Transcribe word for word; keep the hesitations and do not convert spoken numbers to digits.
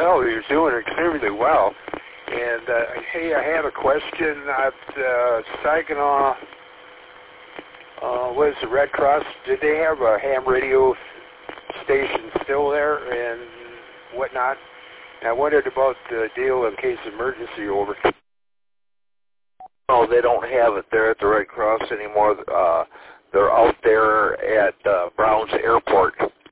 well. He was doing extremely well. And, uh, hey, I had a question at uh, Saginaw, uh, what is the Red Cross? Did they have a ham radio station still there and whatnot? And I wondered about the deal in case of emergency over. No, they don't have it there at the Red Cross anymore. Uh, they're out there at uh, Browns Airport.